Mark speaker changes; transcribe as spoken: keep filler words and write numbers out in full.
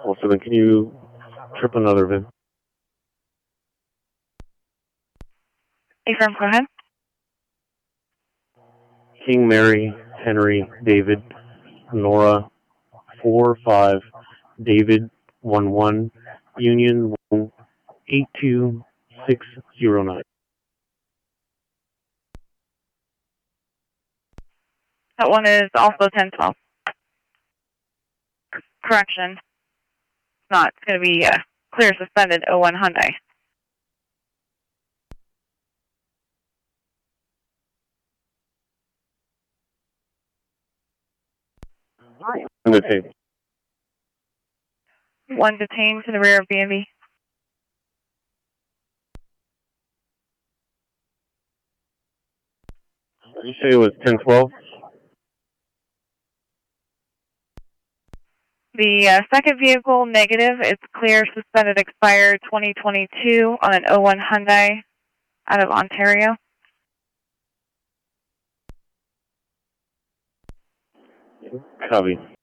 Speaker 1: Also, then can you trip another V I N?
Speaker 2: Affirm, go ahead.
Speaker 1: King Mary, Henry, David, Nora, four five, David, one one, Union, one, eight two six zero nine.
Speaker 2: That one is also ten twelve. Correction. It's not. It's going to be uh, clear suspended oh one Hyundai.
Speaker 1: Detained.
Speaker 2: One detained to the rear of B and B.
Speaker 1: Did you say it was ten twelve?
Speaker 2: The uh, second vehicle, negative. It's clear, suspended, expired twenty twenty-two on an oh one Hyundai out of Ontario.
Speaker 1: Copy.